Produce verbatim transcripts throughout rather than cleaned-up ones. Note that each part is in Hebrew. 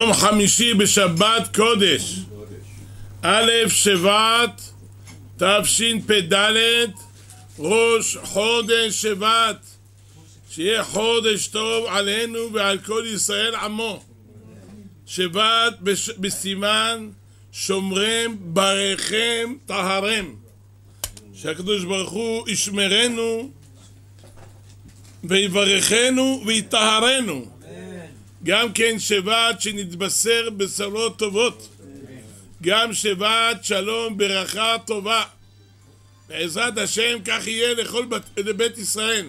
יום חמישי בשבת קודש, א' שבט תשפ"ד, ראש חודש שבט. שיהיה חודש טוב עלינו ועל כל ישראל עמו. שבט בסימן שומרם ברכם טהרם, שהקדוש ברוך הוא ישמרנו ויברכנו ויטהרנו. גם כן שבט שנתבשר בשורות טובות, גם שבט שלום ברכה טובה. בעזרת השם כך יהיה לכל בית, לבית ישראל.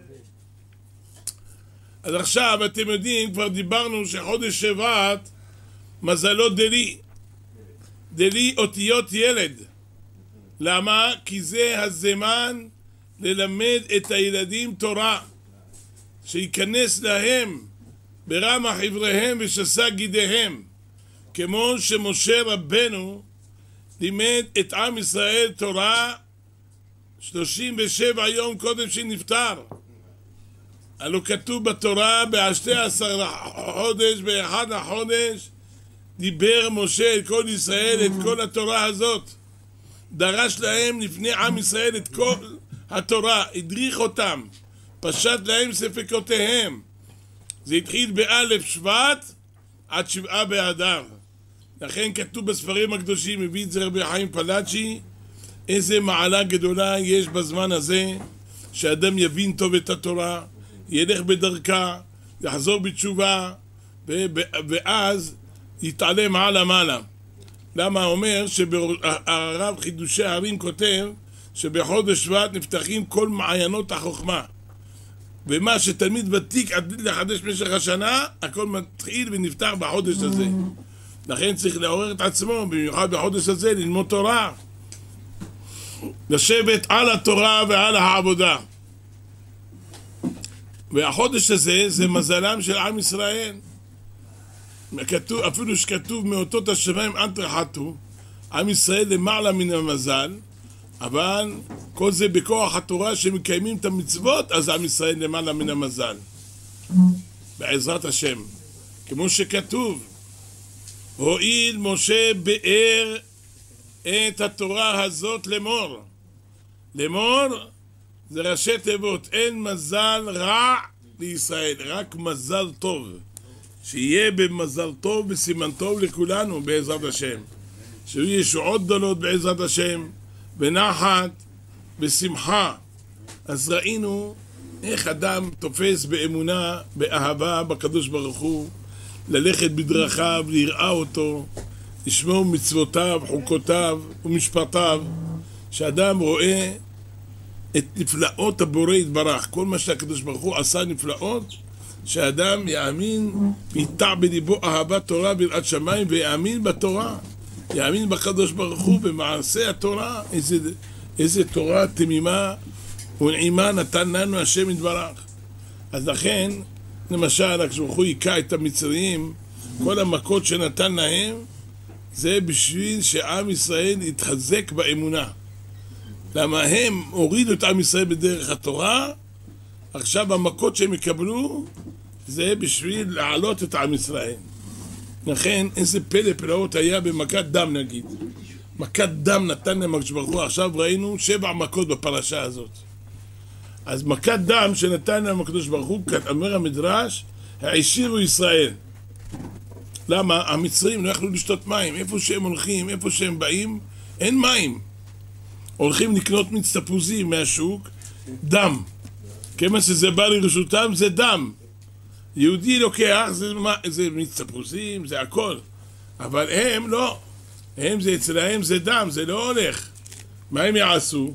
אז עכשיו אתם יודעים, כבר דיברנו שחודש שבט מזלו דלי, דלי אותיות ילד. למה? כי זה הזמן ללמד את הילדים תורה, שיכנס להם ברמח עבריהם ושסה גידיהם, כמו שמשה רבנו לימד את עם ישראל תורה שלושים ושבע יום קודם שנפטר. הלא כתוב בתורה בשתי עשר חודש, באחד החודש דיבר משה את כל ישראל את כל התורה הזאת, דרש להם לפני עם ישראל את כל התורה, הדריך אותם, פשט להם ספקותיהם. זה התחיל באלף שבט עד שבעה באדר. לכן כתוב בספרים הקדושים, מביא את זה רבי חיים פלאצ'י, איזה מעלה גדולה יש בזמן הזה, שאדם יבין טוב את התורה, ילך בדרכה, יחזור בתשובה, ואז יתעלה מעלה מעלה. למה? אומר שהרב חידושי הערים כותב שבחודש שבט נפתחים כל מעיינות החוכמה, ומה שתלמיד ותיק עתיד לחדש במשך השנה, הכל מתחיל ונפתח בחודש הזה. לכן צריך לעורר את עצמו, במיוחד בחודש הזה, ללמוד תורה, לשבת על התורה ועל העבודה. והחודש הזה זה מזלם של עם ישראל. כתוב, אפילו שכתוב מאותות השמיים אל תרחתו, עם ישראל למעלה מן המזל, אבל כל זה בכוח התורה שמקיימים את המצוות, אז עם ישראל למעלה מן המזל, בעזרת השם. כמו שכתוב, הואיל משה באר את התורה הזאת לאמור. לאמור זה ראשי תיבות, אין מזל רע לישראל, רק מזל טוב. שיהיה במזל טוב בסימן טוב לכולנו בעזרת השם, שיהיו ישועות גדולות בעזרת השם, בנחת, בשמחה. אז ראינו איך אדם תופס באמונה, באהבה בקדוש ברוך הוא, ללכת בדרכיו, ליראה אותו, לשמור מצוותיו, חוקותיו ומשפטיו, שאדם רואה את נפלאות הבורא יתברך, כל מה שהקדוש ברוך הוא עשה נפלאות, שאדם יאמין ויטע בליבו אהבת תורה ויראת שמיים, ויאמין בתורה, יאמין בקדוש ברוך הוא במעשה התורה. איזה, איזה תורה תמימה ונעימה נתן לנו השם יתברך. אז לכן למשל הקדוש ברוך הוא היכה את המצרים, כל המכות שנתן להם זה בשביל שעם ישראל יתחזק באמונה. למה הם הורידו את עם ישראל בדרך התורה, עכשיו המכות שהם יקבלו זה בשביל להעלות את עם ישראל. לכן איזה פלא פלאות היה במכת דם, נגיד מכת דם נתן להם הקדוש ברוך הוא. עכשיו ראינו שבע מכות בפרשה הזאת. אז מכת דם שנתן להם הקדוש ברוך הוא, אומר המדרש, העשירו ישראל. למה? המצרים לא יכלו לשתות מים, איפה שהם הולכים, איפה שהם באים, אין מים. הולכים לקנות מיץ תפוזים מהשוק, דם, כמה שזה בא לרשותם זה דם. יהודי לוקח, זה, זה מיץ תפוזים, זה הכל, אבל הם לא, הם זה אצלהם זה דם, זה לא הולך. מה הם יעשו?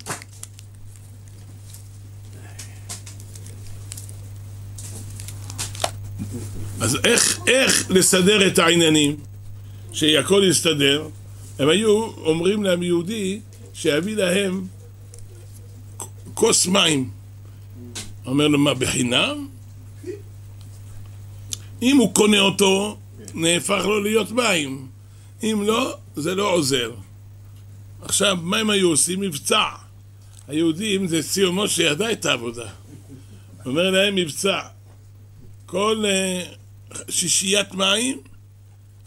אז איך, איך לסדר את העניינים שהכל יסתדר? הם היו אומרים להם יהודי שיביא להם כוס מים. אומר לו, מה, בחינם? אם הוא קונה אותו נהפך לו להיות מים, אם לא זה לא עוזר. עכשיו מה הם היו עושים? מבצע. היהודים זה ציון משה ידע את העבודה, אומר להם מבצע, כל שישיית מים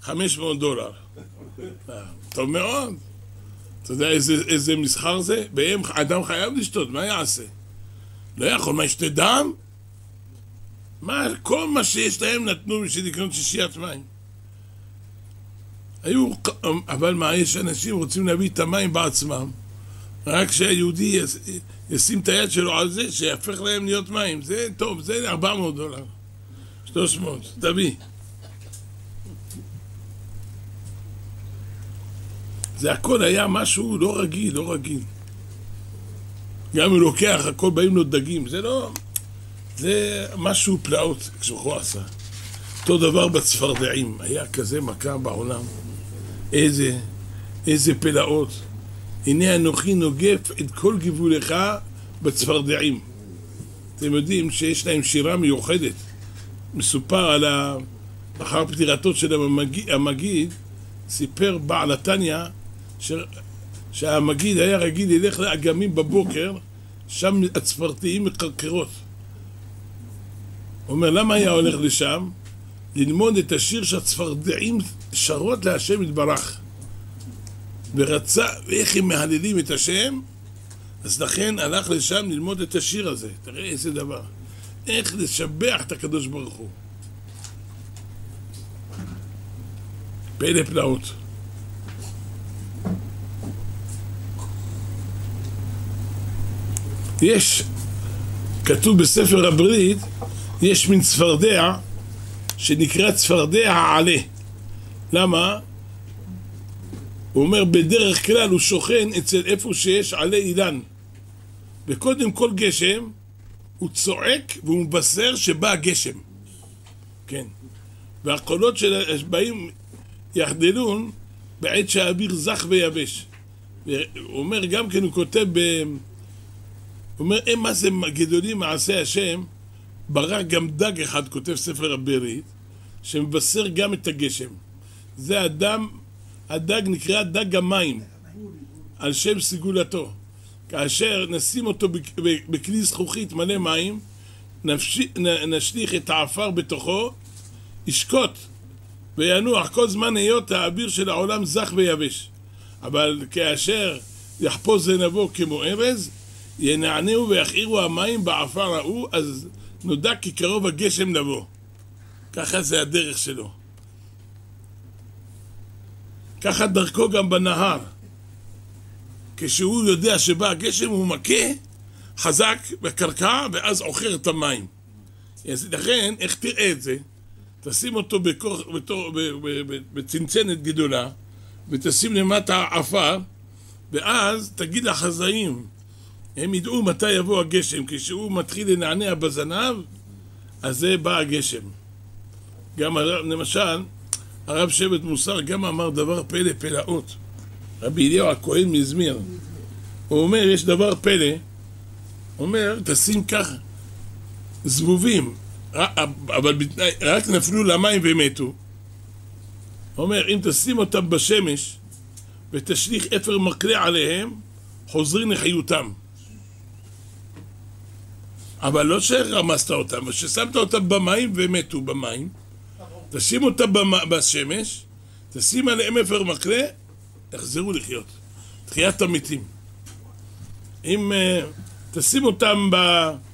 חמש מאות דולר. טוב מאוד. אתה יודע איזה, איזה מסחר זה? בהם אדם חייב לשתות, מה יעשה? לא יכול, מה ישתה דם? מה, כל מה שיש להם נתנו בשביל לקנות שישיית מים. היו, אבל מה, יש אנשים רוצים להביא את המים בעצמם, רק שהיהודי ישים את היד שלו על זה, שיהפך להם להיות מים. זה טוב, זה ארבע מאות דולר. שלוש מאות, תביא. זה הכל היה משהו לא רגיל, לא רגיל. גם הוא לוקח, הכל באים לו דגים, זה לא... זה משהו פלאות, כשהוא עשה. אותו דבר בצפרדעים, היה כזה מכה בעולם. איזה, איזה פלאות. הנה אנוכי נוגף את כל גבולך בצפרדעים. אתם יודעים שיש להם שירה מיוחדת. מסופר על ה... אחר פטירתו של המגיד, המגיד סיפר בעל התניא ש... שהמגיד היה רגיל ללך לאגמים בבוקר, שם הצפרדעים מקרקרות. הוא אומר, למה היה הולך לשם? ללמוד את השיר שהצפרדעים שרות להשם יתברך. ורצה, ואיך הם מהללים את השם, אז לכן הלך לשם ללמוד את השיר הזה. תראה איזה דבר. איך לשבח את הקדוש ברוך הוא. פלא פלאות. יש, כתוב בספר הברית, יש מין צפרדע שנקרא צפרדע העלה. למה? הוא אומר, בדרך כלל הוא שוכן אצל איפה שיש עלי אילן. וקודם כל גשם, הוא צועק והוא מבשר שבא הגשם. כן. והקולות שבאים יחדלון בעת שהאוויר זך ויבש. הוא אומר, גם כן הוא כותב ב... הוא אומר, אין מה זה גדולים מעשה השם, ברא גם דג אחד, כותב ספר הברית, שמבשר גם את הגשם. זה אדם, הדג נקרא דג המים, על שם סגולתו. כאשר נשים אותו בכלי זכוכית מלא מים, נשליך את העפר בתוכו, ישקוט וינוח כל זמן היות האוויר של העולם זך ויבש. אבל כאשר יחפוש זנבו כמו ארז, ינענעו ויחעירו המים בעפר ההוא, אז נודע כי קרוב הגשם לבוא. ככה זה הדרך שלו. ככה דרכו גם בנהר. כשהוא יודע שבא הגשם הוא מכה חזק בקרקע ואז עוכר את המים. אז לכן, איך תראה את זה? תשים אותו בכוח, בתור, בצנצנת גדולה ותשים למטה עפר, ואז תגיד לחזאים, הם ידעו מתי יבוא הגשם. כשהוא מתחיל לנענע בזנב, אז זה בא הגשם. גם למשל הרב שבט מוסר גם אמר דבר פלא פלאות. רבי אליהו הכהן מזמיר, הוא אומר, יש דבר פלא, הוא אומר, תשים כך זבובים, אבל רק נפלו למים ומתו. הוא אומר, אם תשים אותם בשמש ותשליך אפר מקלה עליהם, חוזרים לחיותם. אבל לא שרמסת אותם, ששמת אותם במים ומתו במים, תשים אותם בשמש, תשים עליהם אפר מקלה, יחזרו לחיות. תחיית המתים. אם uh, תשים אותם ב...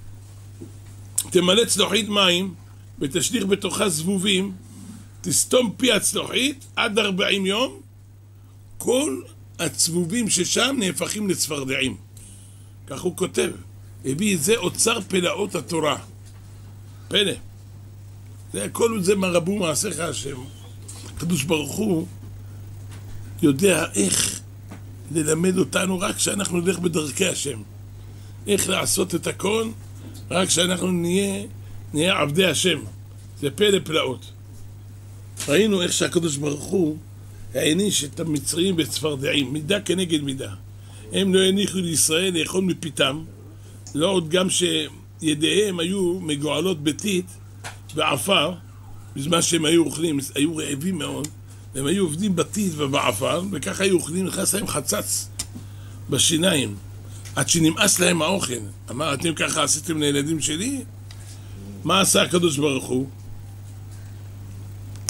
תמלא צלוחית מים ותשליך בתוכה זבובים, תסתום פי הצלוחית עד ארבעים יום, כל הצבובים ששם נהפכים לצפרדעים. כך הוא כותב. הביא את זה אוצר פלאות התורה. פלא. זה הכל זה מרבו מעשיך השם. הקדוש ברוך הוא יודע איך ללמד אותנו רק כשאנחנו נלך בדרכי השם. איך לעשות את הכל רק כשאנחנו נהיה, נהיה עבדי השם. זה פלא פלאות. ראינו איך שהקדוש ברוך הוא העניש את המצרים בצפרדעים, מידה כנגד מידה. הם לא הניחו לישראל לאכול מפיתם, לא עוד גם שידיהם היו מגועלות ביתית ועפר, בזמן שהם היו אוכלים, היו רעבים מאוד, והם היו עובדים ביתית ובעפר, וככה היו אוכלים, נכנס להם חצץ בשיניים, עד שנמאס להם האוכל. אמר, אתם ככה עשיתם לילדים שלי? מה עשה הקדוש ברוך הוא?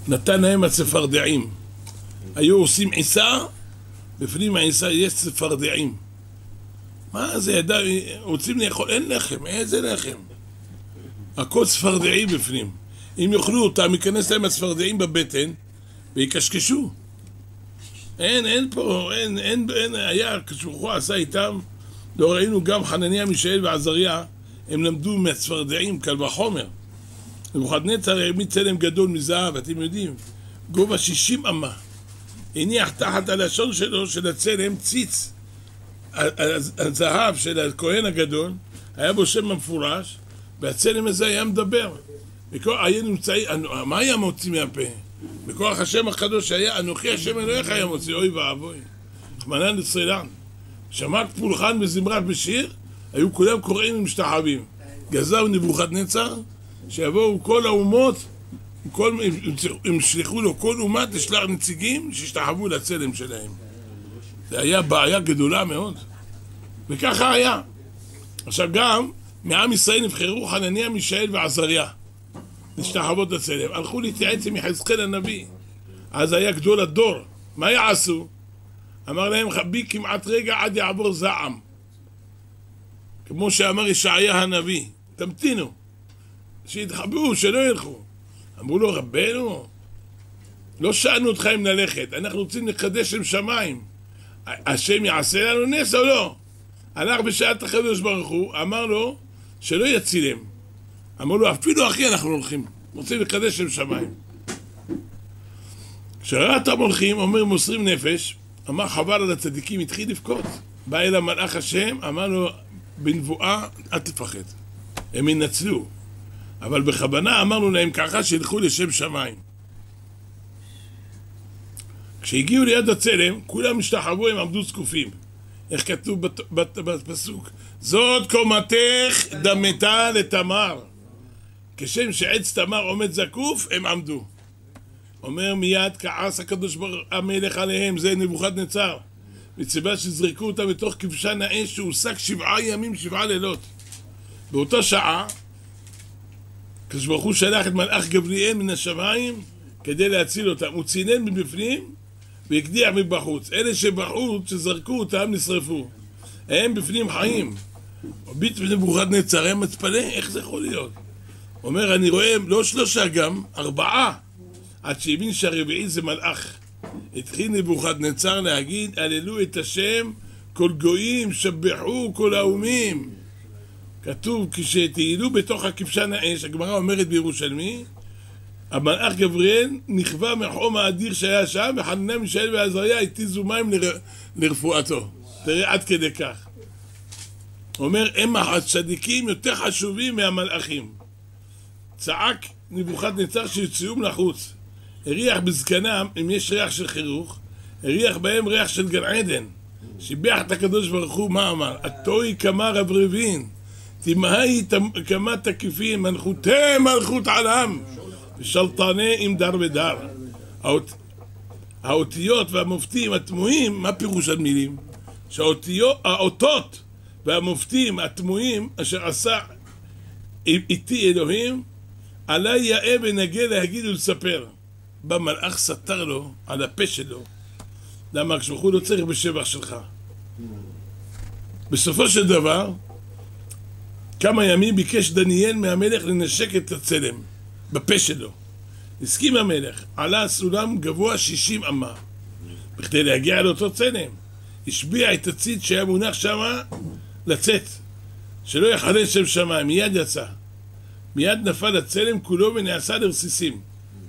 נתן להם הצפרדעים. היו עושים עיסה, בפנים העיסה יש צפרדעים. מה זה ידע, רוצים לאכול, אין לחם, איזה לחם? הכל צפרדעים בפנים. אם יאכלו אותם, ייכנס להם הצפרדעים בבטן, ויקשקשו. אין, אין פה, אין, אין, אין, היה, כשהוא עשה איתם, לא ראינו גם חנניה, מישאל ועזריה, הם למדו מהצפרדעים, קל וחומר. נבוכדנצר העמיד צלם גדול מזהב, אתם יודעים, גובה שישים אמה. הניח תחת הלשון שלו, של הצלם, ציץ. הזהב של הכהן הגדול, היה בו שם מפורש, והצלם הזה היה מדבר. היה נמצאי, מה היה מוציא מהפה? בכוח השם הקדוש היה, אנוכי השם אלוהיך היה מוציא, אוי ואבוי. רחמנא ליצלן. שמע פולחן וזמרת בשיר, היו כולם קוראים ומשתחווים. גזר נבוכדנצר, שיבואו כל האומות, הם שלחו לו כל אומת לשלח נציגים שישתחוו לצלם שלהם. זה היה בעיה גדולה מאוד. וככה היה. עכשיו גם, מעם ישראל נבחרו חנניה, מישאל ועזריה. להשתחוות לצלם. הלכו להתייעץ עם יחזקאל הנביא. אז היה גדול הדור. מה יעשו? אמר להם, חבי כמעט רגע עד יעבור זעם. כמו שאמר ישעיה הנביא. תמתינו. שיתחבאו, שלא ילכו. אמרו לו, רבנו, לא שאלנו אותך אם ללכת. אנחנו רוצים לקדש עם שמיים. השם יעשה לנו נס או לא? הלך בשעת הקדוש ברוך הוא, אמר לו שלא יצילם. אמר לו, אפילו אחי אנחנו הולכים, רוצים לקדש עם שמיים. כשראה אותם הולכים, אומר מוסרים נפש, אמר חבל על הצדיקים, התחיל לבכות. בא אל המלאך השם, אמר לו בנבואה, אל תפחד. הם ינצלו. אבל בכוונה אמרנו להם ככה, שילכו לשם שמיים. כשהגיעו ליד הצלם, כולם השתחוו, הם עמדו זקופים. איך כתוב בפסוק? זאת קומתך דמתה לתמר. כשם שעץ תמר עומד זקוף, הם עמדו. אומר מיד כעס הקדוש ברוך המלך עליהם, זה נבוכדנצר. מצווה שזרקו אותם בתוך כבשן האש שהוסק שבעה ימים, שבעה לילות. באותה שעה, הקדוש ברוך הוא שלח את מלאך גבריאל מן השמיים כדי להציל אותם. הוא צינן מבפנים והקדיח מבחוץ. אלה שבחוץ, שזרקו אותם, נשרפו. הם בפנים חיים. ביט נבוכדנצר היה מתפלא, איך זה יכול להיות? אומר, אני רואה, לא שלושה גם, ארבעה. עד שהבין שהרביעי זה מלאך. התחיל נבוכדנצר להגיד, הללו את השם, כל גויים, שבחו כל האומים. כתוב, כשתהילו בתוך הכבשן האש, הגמרא אומרת בירושלמי, המלאך גבריאל נכווה מהחום האדיר שהיה שם, וחנניה, מישאל ועזריה התיזו מים לר... לרפואתו. תראה, עד כדי כך. אומר, הם הצדיקים יותר חשובים מהמלאכים. צעק נבוכדנצר שיצאום לחוץ. הריח בזקנם, אם יש ריח של חירוך, הריח בהם ריח של גן עדן. שיבח את הקדוש ברוך הוא, מה אמר? התוי כמה רב רבין, תמהי כמה תקיפים, מלכותי מלכות עולם, ושלטני עם דר ודר. האות... האותיות והמופתים התמוהים, מה פירוש המילים? שהאותות והמופתים התמוהים אשר עשה איתי אלוהים, עלי יאה ונגה להגיד ולספר. במלאך סתר לו על הפה שלו. למה כשבחו לא צריך בשבח שלך. בסופו של דבר, כמה ימים ביקש דניאל מהמלך לנשק את הצלם בפה שלו. הסכים המלך, עלה סולם גבוה שישים אמה בכדי להגיע לאותו צלם. השביע את הציץ שהיה מונח שמה לצאת, שלא יחלל שם שמיים. מיד יצא, מיד נפל הצלם כולו ונעשה לרסיסים.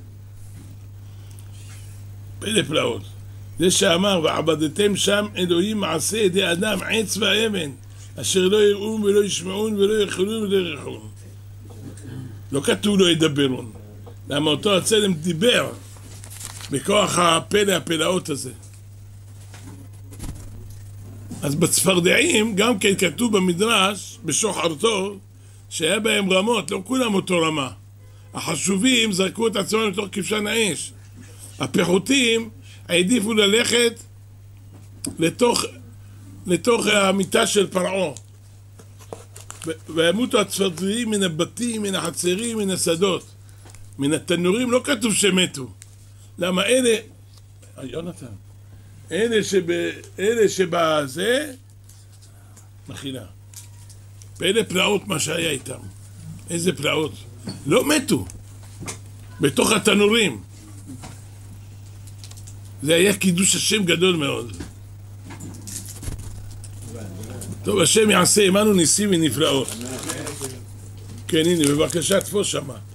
פלא פלאות. זה שאמר, ועבדתם שם אלוהים מעשה ידי אדם, עץ ואבן, אשר לא יראום ולא ישמעון ולא יאכלון ולא יריחון. לא כתוב לא ידברון. למה אותו הצלם דיבר בכוח הפלא הפלאות הזה. אז בצפרדעים גם כן כתוב במדרש, בשוחרתו, שהיה בהם רמות, לא כולם אותו רמה. החשובים זרקו את עצמם לתוך כבשן האש. הפחותים העדיפו ללכת לתוך, לתוך המיטה של פרעה. וימותו הצפרדעים מן הבתים, מן החצרים, מן השדות. מן התנורים לא כתוב שמתו. למה אלה, יונתן, אלה שב... אלה שבזה, מכילה. ואלה פלאות מה שהיה איתם. איזה פלאות. לא מתו. בתוך התנורים. זה היה קידוש השם גדול מאוד. טוב, השם יעשה עמנו ניסים ונפלאות. כן, הנה, בבקשה, תפוס שמה.